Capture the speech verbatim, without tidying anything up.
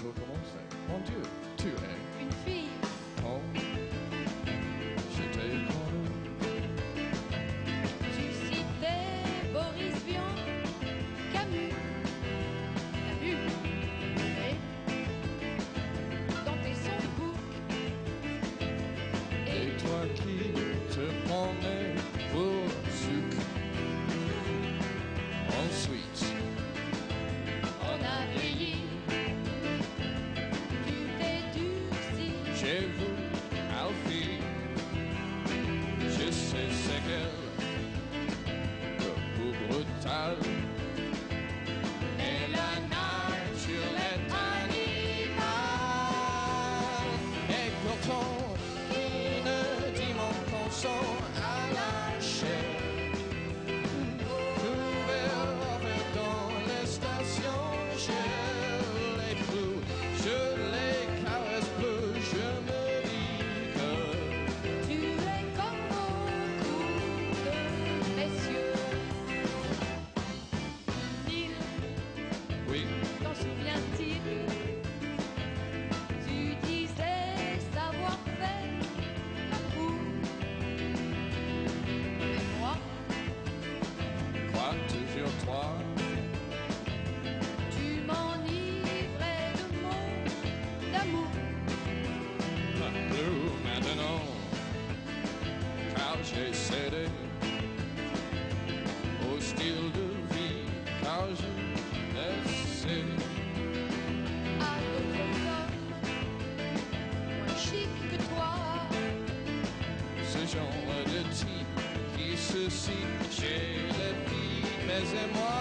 recommencer. Mon Dieu, tu es une fille. Oh, je t'ai connu. Tu citais Boris Vian, Camus, Camus, et dans tes songbooks. Et toi qui te prenais pour sucre. Ensuite, On a vieilli, tu t'es durci. j'ai vu Alfie. Je sais c'est qu'elle, le coup brutal. Et la nature est animale. Et pourtant, qui ne dit mon consent à la chair. Oui, T'en souviens-t-il? Tu disais savoir faire la cour. Mais moi, crois toujours toi. tu m'enivrais de mots d'amour. Pas plus maintenant, car j'ai cédé au style de vie, car je laissé À d'autres hommes moins chic que toi. ce genre de type qui se cite chez les filles, mais et moi.